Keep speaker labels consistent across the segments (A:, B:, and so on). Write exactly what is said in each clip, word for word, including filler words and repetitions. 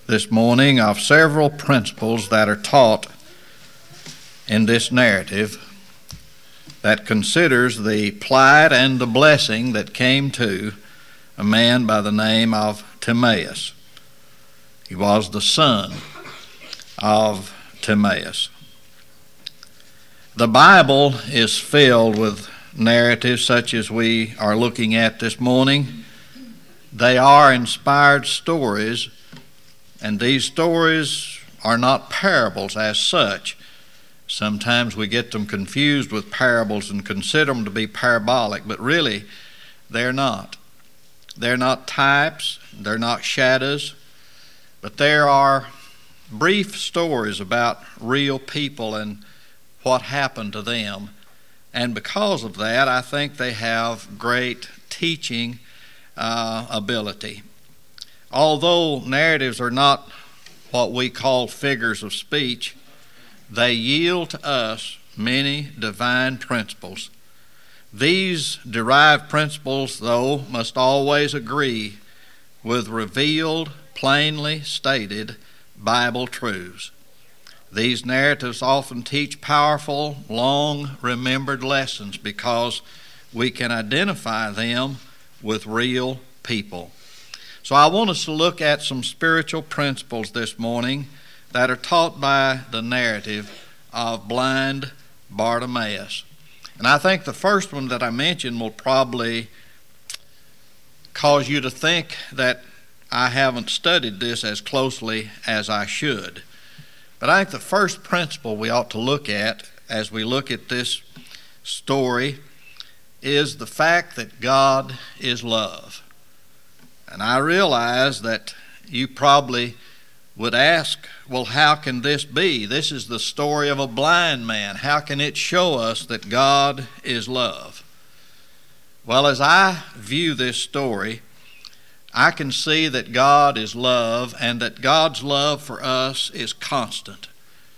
A: this morning of several principles that are taught in this narrative that considers the plight and the blessing that came to a man by the name of Timaeus. He was the son of Timaeus. The Bible is filled with narratives such as we are looking at this morning. They are inspired stories, and these stories are not parables as such. Sometimes we get them confused with parables and consider them to be parabolic, but really they're not. They're not types, they're not shadows, but there are brief stories about real people and what happened to them. And because of that, I think they have great teaching uh, ability. Although narratives are not what we call figures of speech, they yield to us many divine principles. These derived principles, though, must always agree with revealed, plainly stated Bible truths. These narratives often teach powerful, long-remembered lessons because we can identify them with real people. So I want us to look at some spiritual principles this morning that are taught by the narrative of blind Bartimaeus. And I think the first one that I mentioned will probably cause you to think that I haven't studied this as closely as I should. But I think the first principle we ought to look at as we look at this story is the fact that God is love. And I realize that you probably would ask, well, how can this be? This is the story of a blind man. How can it show us that God is love? Well, as I view this story, I can see that God is love and that God's love for us is constant.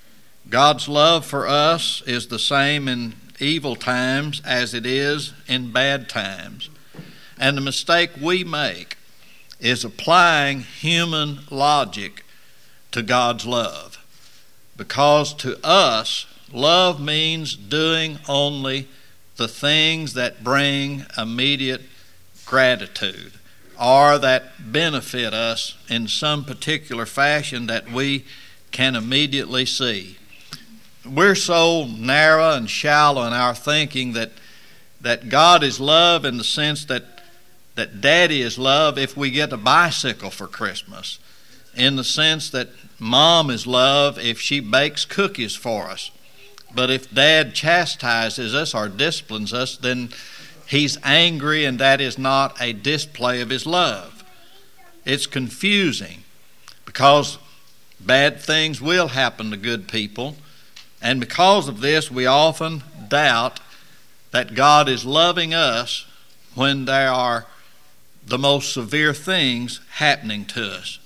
A: God's love for us is the same in evil times as it is in bad times. And the mistake we make is applying human logic to God's love. Because to us, love means doing only the things that bring immediate gratitude or that benefit us in some particular fashion that we can immediately see. We're so narrow and shallow in our thinking that that God is love in the sense that that Daddy is love if we get a bicycle for Christmas, in the sense that Mom is love if she bakes cookies for us. But if Dad chastises us or disciplines us, then He's angry, and that is not a display of His love. It's confusing because bad things will happen to good people, and because of this we often doubt that God is loving us when there are the most severe things happening to us.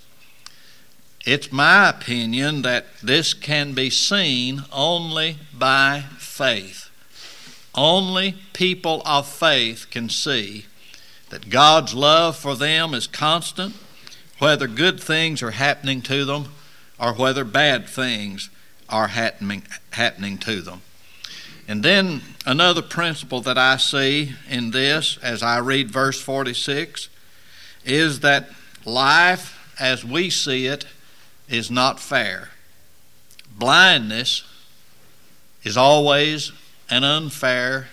A: It's my opinion that this can be seen only by faith. Only people of faith can see that God's love for them is constant, whether good things are happening to them or whether bad things are happening, happening to them. And then another principle that I see in this as I read verse forty-six is that life as we see it is not fair. Blindness is always an unfair.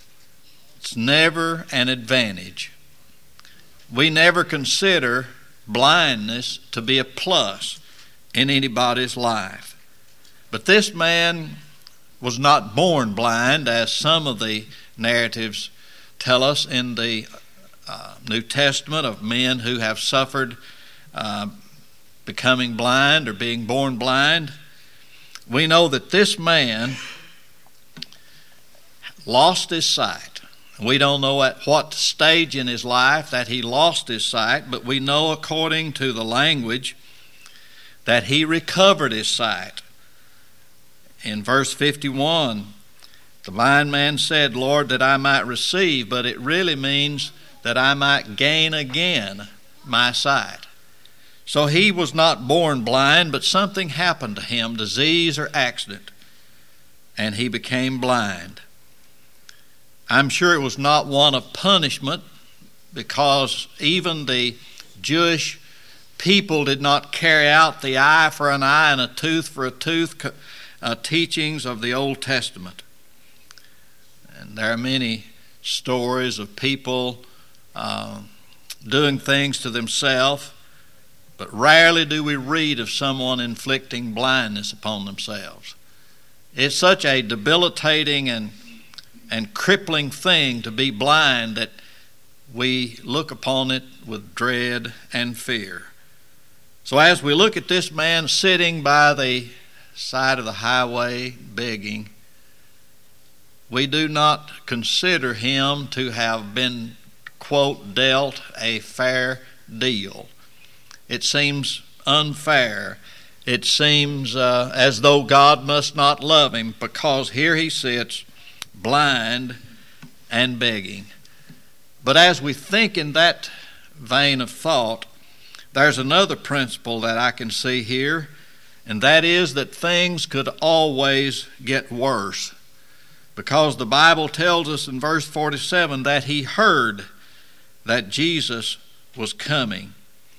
A: It's never an advantage. We never consider blindness to be a plus in anybody's life. But this man was not born blind, as some of the narratives tell us in the uh, New Testament of men who have suffered uh, becoming blind or being born blind. We know that this man lost his sight. We don't know at what stage in his life that he lost his sight, but we know according to the language that he recovered his sight. In verse fifty-one, the blind man said, Lord, that I might receive, but it really means that I might gain again my sight. So he was not born blind, but something happened to him, disease or accident, and he became blind. I'm sure it was not one of punishment, because even the Jewish people did not carry out the eye for an eye and a tooth for a tooth uh, teachings of the Old Testament. And there are many stories of people uh, doing things to themselves, but rarely do we read of someone inflicting blindness upon themselves. It's such a debilitating and, and crippling thing to be blind that we look upon it with dread and fear. So as we look at this man sitting by the side of the highway begging, we do not consider him to have been, quote, dealt a fair deal. It seems unfair. It seems uh, as though God must not love him, because here he sits blind and begging. But as we think in that vein of thought, there's another principle that I can see here, and that is that things could always get worse, because the Bible tells us in verse forty-seven that he heard that Jesus was coming.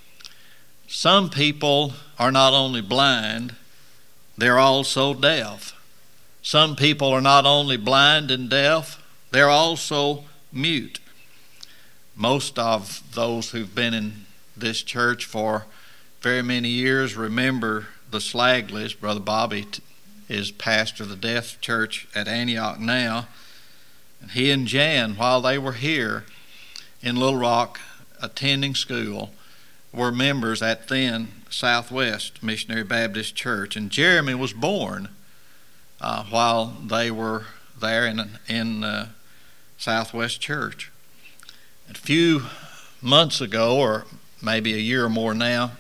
A: Some people are not only blind, they're also deaf. Some people are not only blind and deaf, they're also mute. Most of those who've been in this church for very many years remember the Slagleys. Brother Bobby is pastor of the deaf church at Antioch now. And he and Jan, while they were here in Little Rock attending school, were members at then Southwest Missionary Baptist Church. And Jeremy was born uh, while they were there in, in uh, Southwest Church. A few months ago, or maybe a year or more now,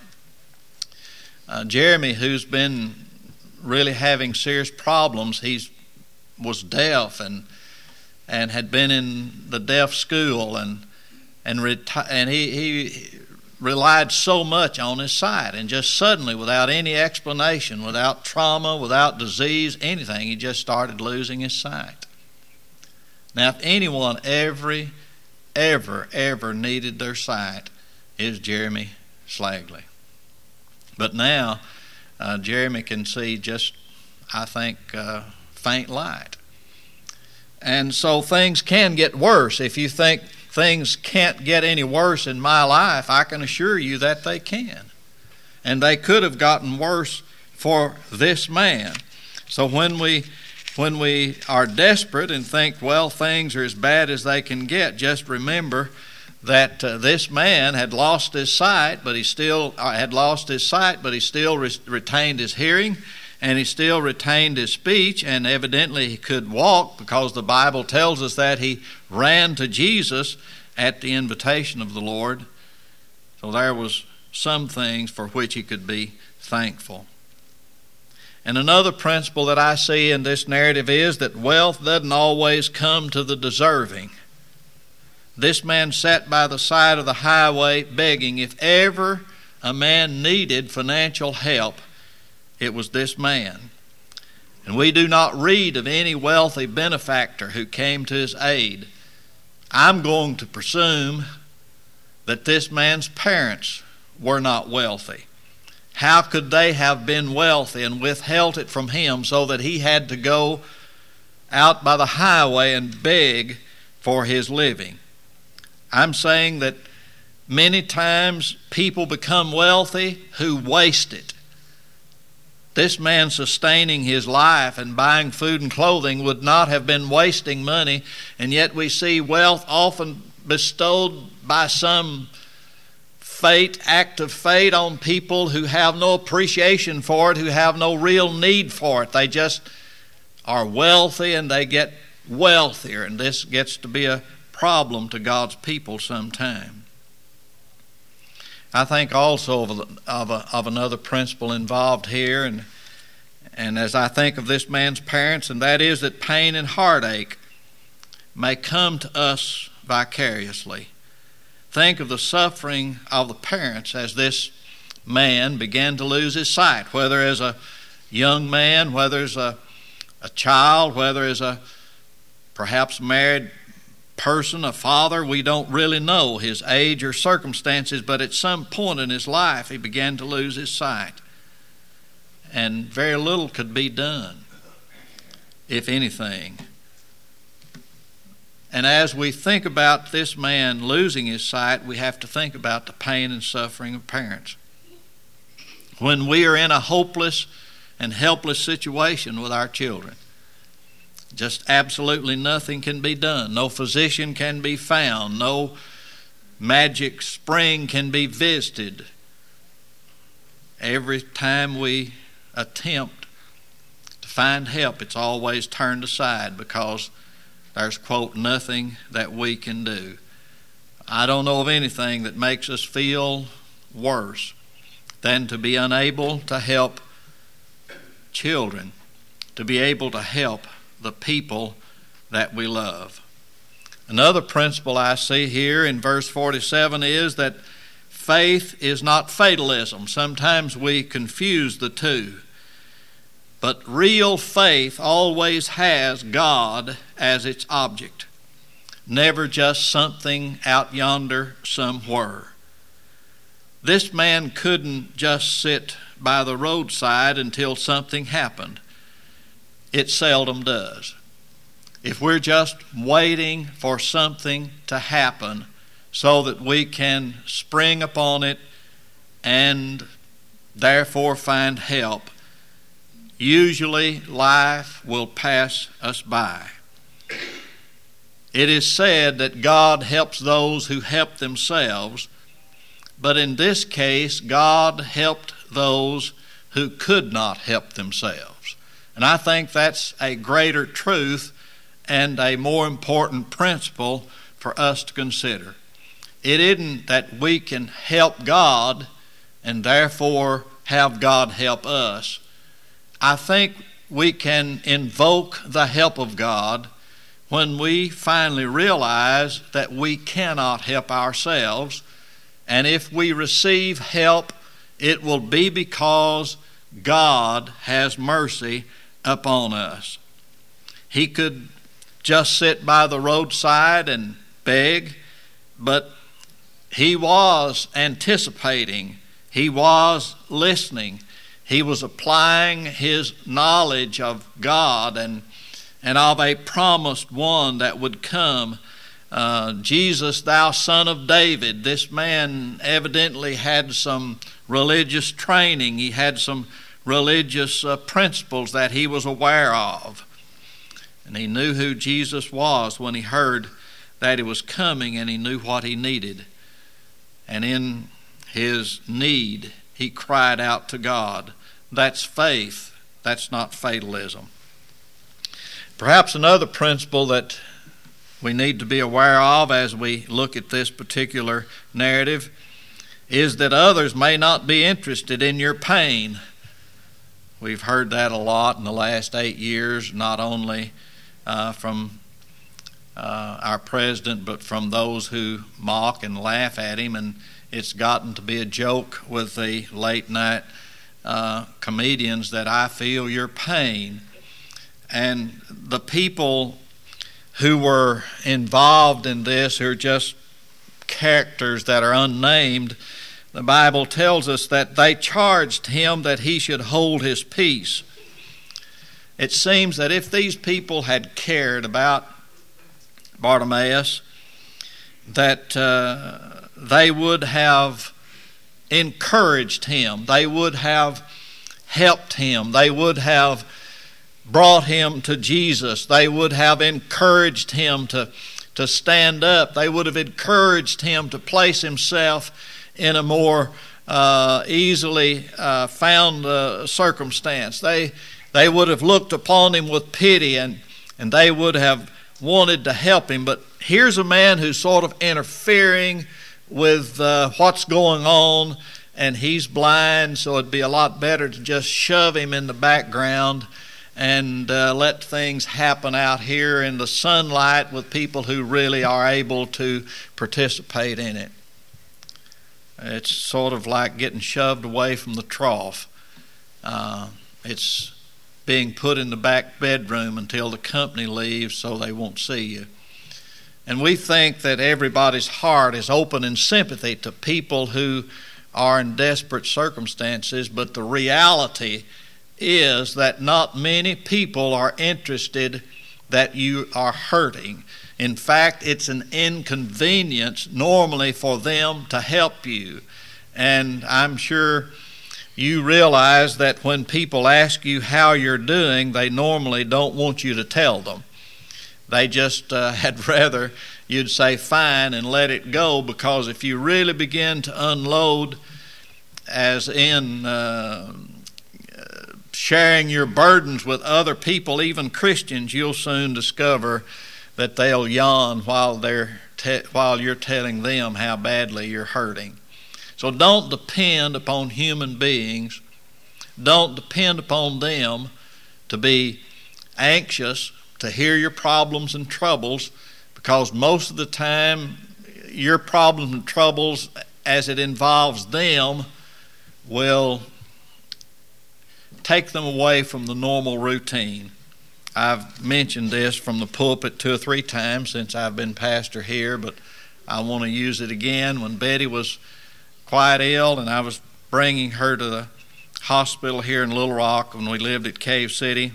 A: uh, Jeremy, who's been really having serious problems, he was deaf and and had been in the deaf school, and and reti- and he, he relied so much on his sight, and just suddenly, without any explanation, without trauma, without disease, anything, he just started losing his sight. Now, if anyone every ever, ever needed their sight, is Jeremy Slagley. But now, uh, Jeremy can see just, I think, uh, faint light. And so things can get worse. If you think things can't get any worse in my life, I can assure you that they can. And they could have gotten worse for this man. So when we when we are desperate and think, well, things are as bad as they can get, just remember that uh, this man had lost his sight, but he still uh, had lost his sight, but he still re- retained his hearing, and he still retained his speech, and evidently he could walk, because the Bible tells us that he ran to Jesus at the invitation of the Lord. So there was some things for which he could be thankful. And another principle that I see in this narrative is that wealth doesn't always come to the deserving. This man sat by the side of the highway begging. If ever a man needed financial help, it was this man. And we do not read of any wealthy benefactor who came to his aid. I'm going to presume that this man's parents were not wealthy. How could they have been wealthy and withheld it from him so that he had to go out by the highway and beg for his living? I'm saying that many times people become wealthy who waste it. This man sustaining his life and buying food and clothing would not have been wasting money, and yet we see wealth often bestowed by some fate, act of fate on people who have no appreciation for it, who have no real need for it. They just are wealthy and they get wealthier, and this gets to be a problem to God's people sometime. I think also of, a, of, a, of another principle involved here, and, and as I think of this man's parents, and that is that pain and heartache may come to us vicariously. Think of the suffering of the parents as this man began to lose his sight, whether as a young man, whether as a, a child, whether as a perhaps married person, a father. We don't really know his age or circumstances, but at some point in his life he began to lose his sight. And very little could be done, if anything. And as we think about this man losing his sight, we have to think about the pain and suffering of parents. When we are in a hopeless and helpless situation with our children, just absolutely nothing can be done. No physician can be found. No magic spring can be visited. Every time we attempt to find help, it's always turned aside because there's, quote, nothing that we can do. I don't know of anything that makes us feel worse than to be unable to help children, to be able to help the people that we love. Another principle I see here in verse forty-seven is that faith is not fatalism. Sometimes we confuse the two. But real faith always has God as its object, never just something out yonder somewhere. This man couldn't just sit by the roadside until something happened. It seldom does. If we're just waiting for something to happen so that we can spring upon it and therefore find help, usually life will pass us by. It is said that God helps those who help themselves, but in this case, God helped those who could not help themselves. And I think that's a greater truth and a more important principle for us to consider. It isn't that we can help God and therefore have God help us. I think we can invoke the help of God when we finally realize that we cannot help ourselves, and if we receive help, it will be because God has mercy upon us. He could just sit by the roadside and beg, but he was anticipating, he was listening. He was applying his knowledge of God and, and of a promised one that would come. Uh, Jesus, thou son of David. This man evidently had some religious training. He had some religious uh, principles that he was aware of. And he knew who Jesus was when he heard that he was coming, and he knew what he needed. And in his need, he cried out to God. That's faith. That's not fatalism. Perhaps another principle that we need to be aware of as we look at this particular narrative is that others may not be interested in your pain. We've heard that a lot in the last eight years, not only uh, from uh, our president, but from those who mock and laugh at him. And it's gotten to be a joke with the late night Uh, comedians that I feel your pain. And the people who were involved in this, who are just characters that are unnamed, the Bible tells us that they charged him that he should hold his peace. It seems that if these people had cared about Bartimaeus, that uh, they would have encouraged him. They would have helped him. They would have brought him to Jesus. They would have encouraged him to, to stand up. They would have encouraged him to place himself in a more uh, easily uh, found uh, circumstance. They, they would have looked upon him with pity, and, and they would have wanted to help him. But here's a man who's sort of interfering with uh, what's going on, and he's blind, so it'd be a lot better to just shove him in the background and uh, let things happen out here in the sunlight with people who really are able to participate in it. It's sort of like getting shoved away from the trough. Uh, it's being put in the back bedroom until the company leaves so they won't see you. And we think that everybody's heart is open in sympathy to people who are in desperate circumstances, but the reality is that not many people are interested that you are hurting. In fact, it's an inconvenience normally for them to help you. And I'm sure you realize that when people ask you how you're doing, they normally don't want you to tell them. They just uh, had rather you'd say fine and let it go, because if you really begin to unload, as in uh, sharing your burdens with other people, even Christians, you'll soon discover that they'll yawn while they're te- while you're telling them how badly you're hurting. So don't depend upon human beings. Don't depend upon them to be anxious to hear your problems and troubles, because most of the time your problems and troubles, as it involves them, will take them away from the normal routine. I've mentioned this from the pulpit two or three times since I've been pastor here, but I want to use it again. When Betty was quite ill and I was bringing her to the hospital here in Little Rock when we lived at Cave City,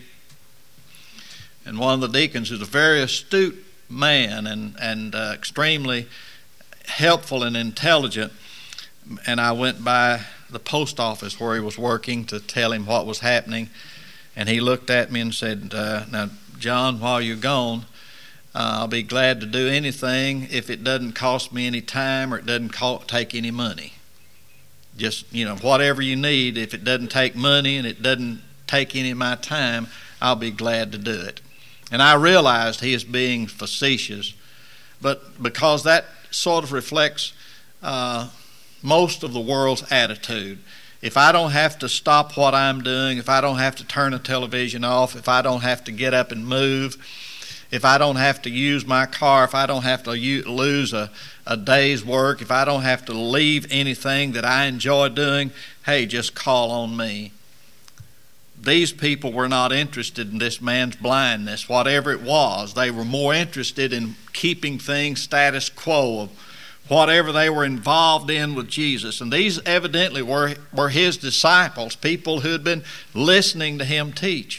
A: and one of the deacons is a very astute man and, and uh, extremely helpful and intelligent, and I went by the post office where he was working to tell him what was happening, and he looked at me and said, uh, now, John, while you're gone, uh, I'll be glad to do anything if it doesn't cost me any time or it doesn't co- take any money. Just, you know, whatever you need, if it doesn't take money and it doesn't take any of my time, I'll be glad to do it. And I realized he is being facetious, but because that sort of reflects uh, most of the world's attitude. If I don't have to stop what I'm doing, if I don't have to turn the television off, if I don't have to get up and move, if I don't have to use my car, if I don't have to u- lose a, a day's work, if I don't have to leave anything that I enjoy doing, hey, just call on me. These people were not interested in this man's blindness, whatever it was. They were more interested in keeping things status quo, of whatever they were involved in with Jesus. And these evidently were, were his disciples, people who had been listening to him teach.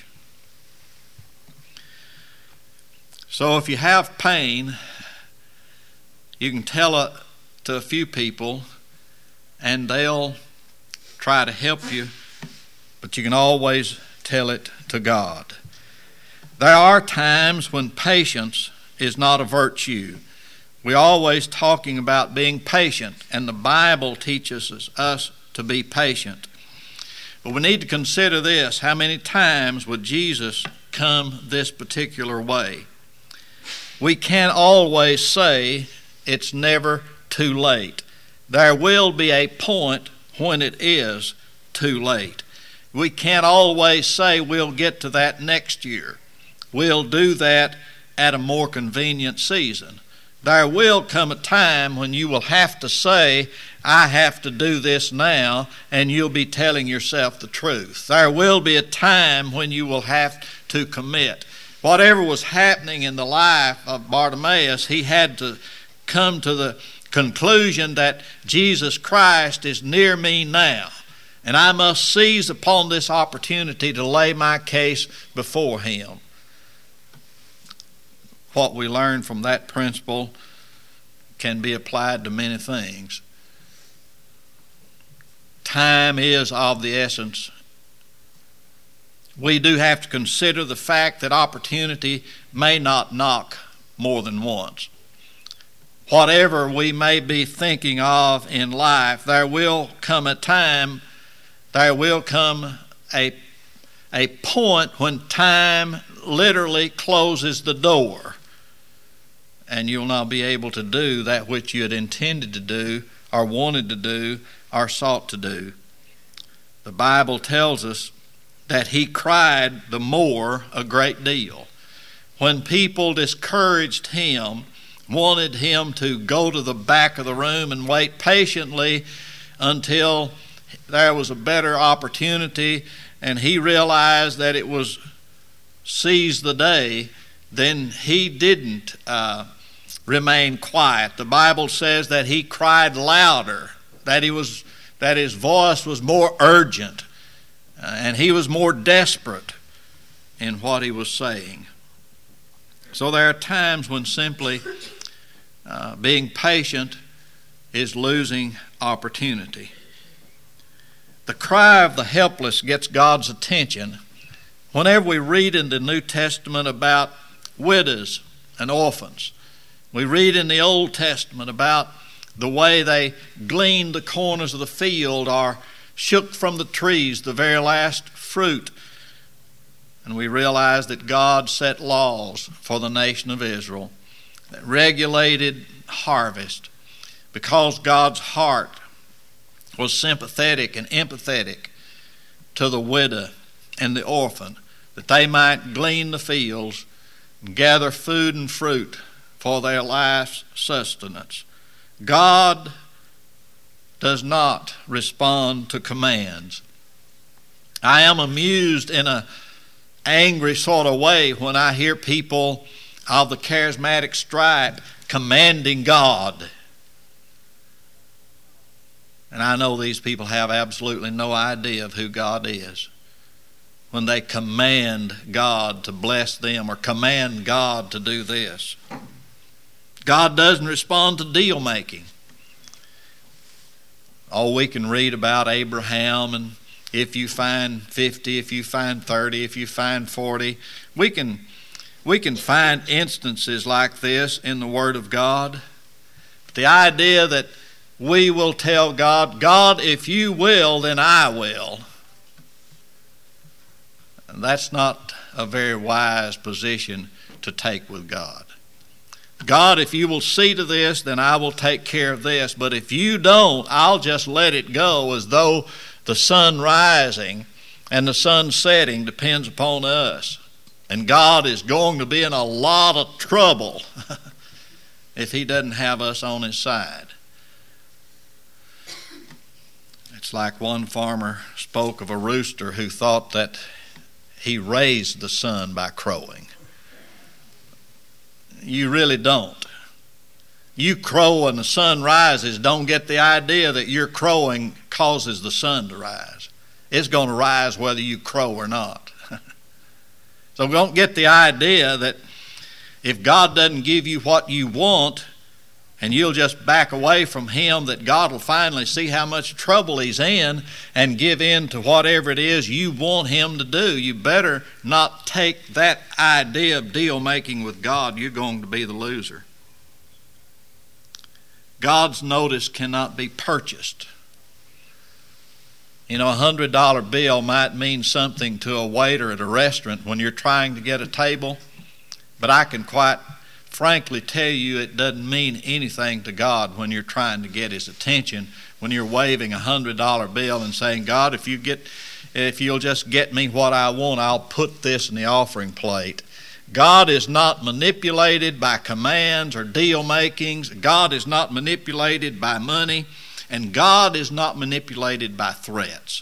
A: So if you have pain, you can tell it to a few people and they'll try to help you, but you can always tell it to God. There are times when patience is not a virtue. We're always talking about being patient, and the Bible teaches us, us to be patient. But we need to consider this: how many times would Jesus come this particular way? We can't always say it's never too late. There will be a point when it is too late. We can't always say we'll get to that next year. We'll do that at a more convenient season. There will come a time when you will have to say, I have to do this now, and you'll be telling yourself the truth. There will be a time when you will have to commit. Whatever was happening in the life of Bartimaeus, he had to come to the conclusion that Jesus Christ is near me now, and I must seize upon this opportunity to lay my case before him. What we learn from that principle can be applied to many things. Time is of the essence. We do have to consider the fact that opportunity may not knock more than once. Whatever we may be thinking of in life, there will come a time, there will come a, a point when time literally closes the door, and you'll not be able to do that which you had intended to do or wanted to do or sought to do. The Bible tells us that he cried the more a great deal. When people discouraged him, wanted him to go to the back of the room and wait patiently until there was a better opportunity and he realized that it was seize the day, then he didn't uh, remain quiet. The Bible says that he cried louder, that he was, that his voice was more urgent, uh, and he was more desperate in what he was saying. So there are times when simply uh, being patient is losing opportunity. The cry of the helpless gets God's attention whenever we read in the New Testament about widows and orphans. We read in the Old Testament about the way they gleaned the corners of the field or shook from the trees the very last fruit. And we realize that God set laws for the nation of Israel that regulated harvest because God's heart was sympathetic and empathetic to the widow and the orphan, that they might glean the fields and gather food and fruit for their life's sustenance. God does not respond to commands. I am amused in an angry sort of way when I hear people of the charismatic stripe commanding God. And I know these people have absolutely no idea of who God is when they command God to bless them or command God to do this. God doesn't respond to deal making. Oh, we can read about Abraham, and if you find fifty, if you find thirty, if you find forty, we can we can find instances like this in the Word of God. But the idea that we will tell God, God, if you will, then I will. And that's not a very wise position to take with God. God, if you will see to this, then I will take care of this. But if you don't, I'll just let it go as though the sun rising and the sun setting depends upon us. And God is going to be in a lot of trouble if he doesn't have us on his side. It's like one farmer spoke of a rooster who thought that he raised the sun by crowing. You really don't. You crow when the sun rises, don't get the idea that your crowing causes the sun to rise. It's going to rise whether you crow or not. So don't get the idea that if God doesn't give you what you want and you'll just back away from him, that God will finally see how much trouble he's in and give in to whatever it is you want him to do. You better not take that idea of deal making with God. You're going to be the loser. God's notice cannot be purchased. You know, a one hundred dollar bill might mean something to a waiter at a restaurant when you're trying to get a table, but I can quite frankly tell you it doesn't mean anything to God when you're trying to get his attention, when you're waving a one hundred dollar bill and saying, God, if you get, if you'll just get me what I want, I'll put this in the offering plate. God is not manipulated by commands or deal makings. God is not manipulated by money. And God is not manipulated by threats.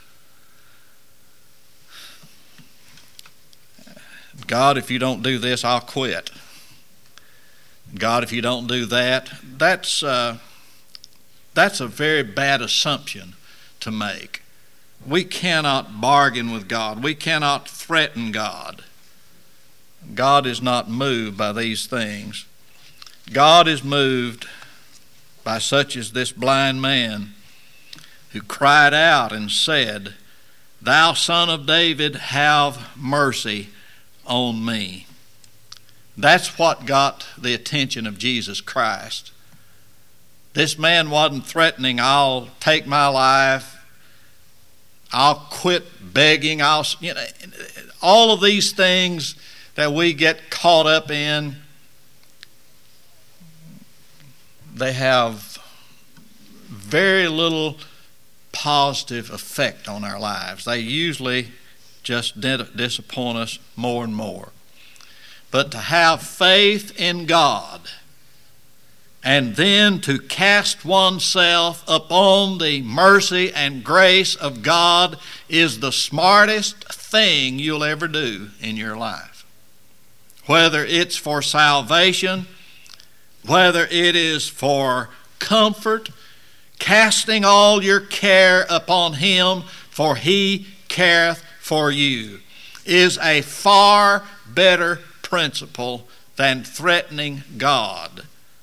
A: God, if you don't do this, I'll quit. God, if you don't do that, that's uh, that's a very bad assumption to make. We cannot bargain with God. We cannot threaten God. God is not moved by these things. God is moved by such as this blind man who cried out and said, Thou Son of David, have mercy on me. That's what got the attention of Jesus Christ. This man wasn't threatening, I'll take my life, I'll quit begging, I'll, you know, all of these things that we get caught up in, they have very little positive effect on our lives. They usually just disappoint us more and more. But to have faith in God and then to cast oneself upon the mercy and grace of God is the smartest thing you'll ever do in your life. Whether it's for salvation, whether it is for comfort, casting all your care upon Him, for He careth for you, is a far better principle than threatening God.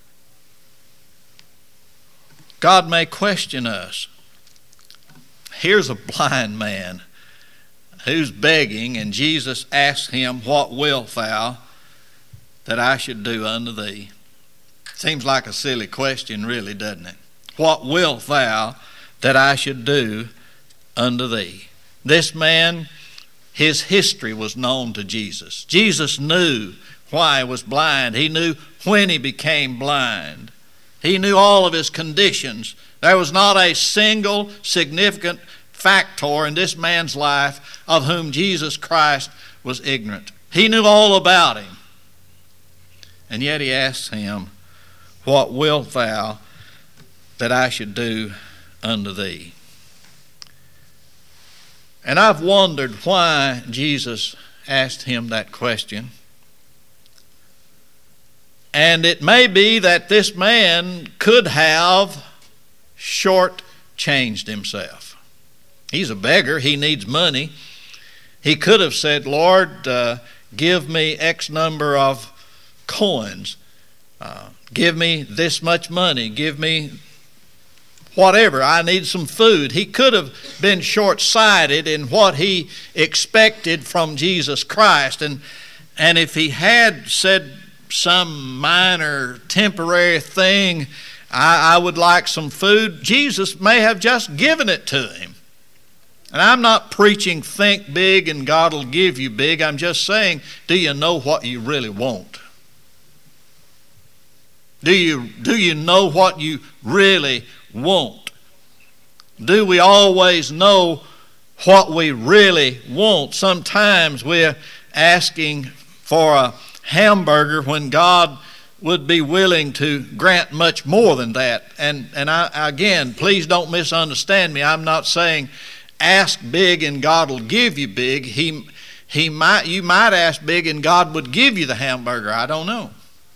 A: God may question us. Here's a blind man who's begging, and Jesus asks him, "What wilt thou that I should do unto thee?" Seems like a silly question, really, doesn't it? What wilt thou that I should do unto thee? This man, his history was known to Jesus. Jesus knew why he was blind. He knew when he became blind. He knew all of his conditions. There was not a single significant factor in this man's life of whom Jesus Christ was ignorant. He knew all about him. And yet he asks him, "What wilt thou that I should do unto thee?" And I've wondered why Jesus asked him that question. And it may be that this man could have short-changed himself. He's a beggar. He needs money. He could have said, "Lord, uh, give me X number of coins. Uh, give me this much money. Give me whatever. I need some food." He could have been short-sighted in what he expected from Jesus Christ. And, and if he had said some minor temporary thing, I, I would like some food, Jesus may have just given it to him. And I'm not preaching think big and God will give you big. I'm just saying, do you know what you really want? Do you, do you know what you really want? Do we always know what we really want? Sometimes we're asking for a hamburger when God would be willing to grant much more than that. And, and I, again, please don't misunderstand me. I'm not saying ask big and God will give you big. He, he might, you might ask big and God would give you the hamburger. I don't know.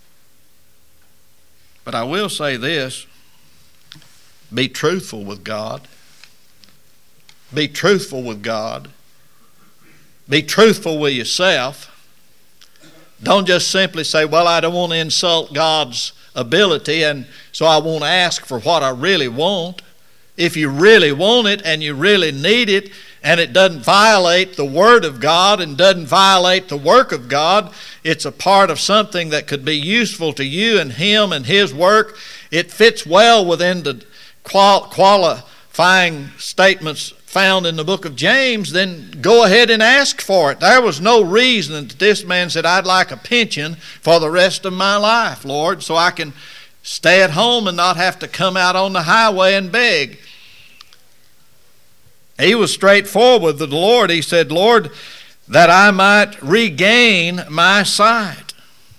A: But I will say this: be truthful with God. Be truthful with God. Be truthful with yourself. Don't just simply say, "Well, I don't want to insult God's ability, and so I won't ask for what I really want." If you really want it and you really need it, and it doesn't violate the Word of God and doesn't violate the work of God, it's a part of something that could be useful to you and Him and His work, it fits well within the qual- qualifying statements found in the book of James, then go ahead and ask for it. There was no reason that this man said, "I'd like a pension for the rest of my life, Lord, so I can stay at home and not have to come out on the highway and beg." He was straightforward with the Lord. He said, "Lord, that I might regain my sight."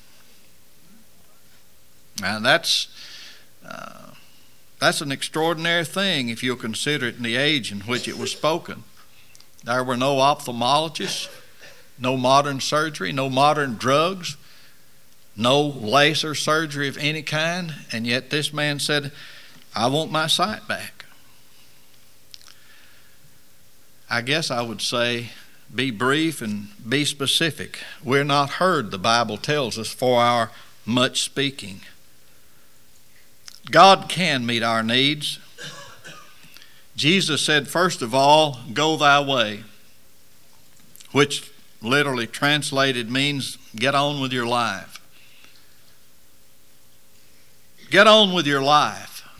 A: Now that's uh, that's an extraordinary thing if you'll consider it in the age in which it was spoken. There were no ophthalmologists, no modern surgery, no modern drugs, no laser surgery of any kind, and yet this man said, "I want my sight back." I guess I would say, be brief and be specific. We're not heard, the Bible tells us, for our much speaking. God can meet our needs. Jesus said, first of all, "Go thy way," which literally translated means get on with your life. Get on with your life.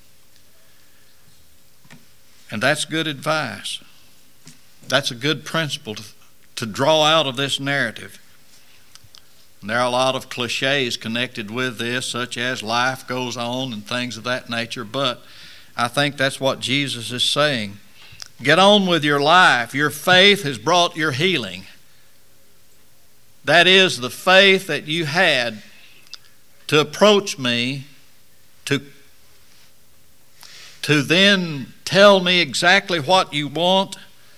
A: And that's good advice. That's a good principle to, to draw out of this narrative. And there are a lot of cliches connected with this, such as life goes on and things of that nature, but I think that's what Jesus is saying. Get on with your life. Your faith has brought your healing. That is the faith that you had to approach me to, to then tell me exactly what you want,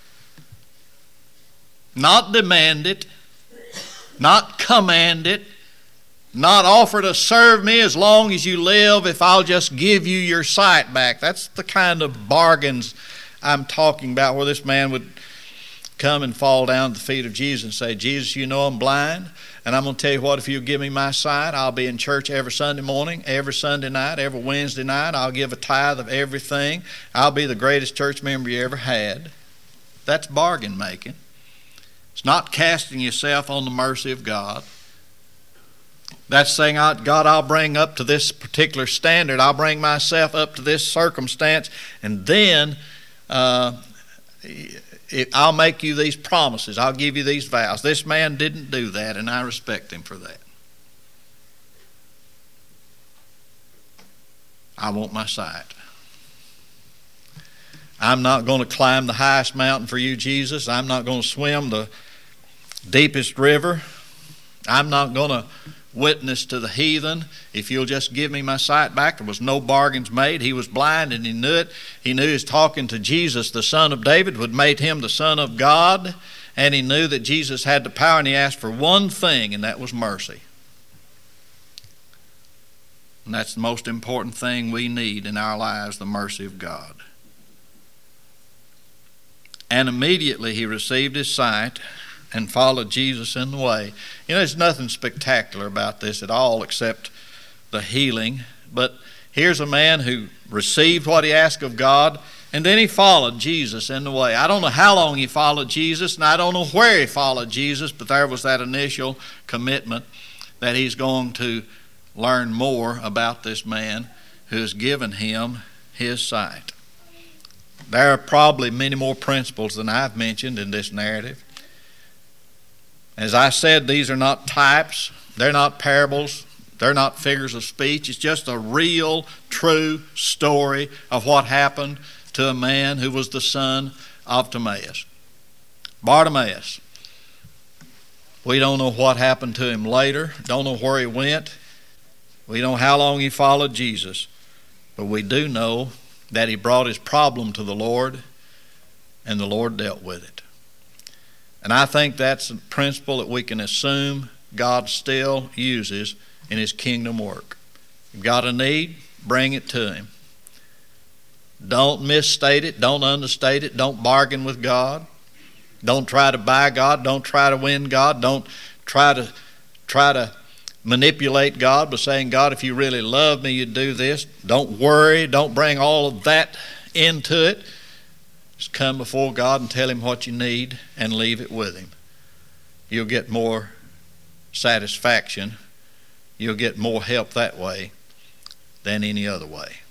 A: not demand it, not command it, not offer to serve me as long as you live if I'll just give you your sight back. That's the kind of bargains I'm talking about, where this man would come and fall down at the feet of Jesus and say, Jesus, you know I'm blind, and I'm going to tell you what, if you give me my sight, I'll be in church every Sunday morning, every Sunday night, every Wednesday night. I'll give a tithe of everything. I'll be the greatest church member you ever had. That's bargain making. It's not casting yourself on the mercy of God. That's saying, God, I'll bring up to this particular standard. I'll bring myself up to this circumstance, and then uh, it, I'll make you these promises. I'll give you these vows. This man didn't do that, and I respect him for that. I want my sight. I'm not going to climb the highest mountain for you, Jesus. I'm not going to swim the deepest river. I'm not going to witness to the heathen if you'll just give me my sight back. There was no bargains made. He was blind and he knew it. He knew he was talking to Jesus, the Son of David, who had made him the Son of God, and he knew that Jesus had the power, and he asked for one thing, and that was mercy. And that's the most important thing we need in our lives, the mercy of God. And immediately he received his sight and followed Jesus in the way. You know, there's nothing spectacular about this at all except the healing. But here's a man who received what he asked of God, and then he followed Jesus in the way. I don't know how long he followed Jesus, and I don't know where he followed Jesus, but there was that initial commitment that he's going to learn more about this man who has given him his sight. There are probably many more principles than I've mentioned in this narrative. As I said, these are not types, they're not parables, they're not figures of speech. It's just a real, true story of what happened to a man who was the son of Timaeus. Bartimaeus. We don't know what happened to him later, don't know where he went. We don't know how long he followed Jesus, but we do know that he brought his problem to the Lord, and the Lord dealt with it. And I think that's a principle that we can assume God still uses in his kingdom work. You've got a need, bring it to him. Don't misstate it, don't understate it, don't bargain with God. Don't try to buy God, don't try to win God, don't try to try to manipulate God by saying, God, if you really love me, you'd do this. Don't worry, don't bring all of that into it. Just come before God and tell him what you need and leave it with him. You'll get more satisfaction. You'll get more help that way than any other way.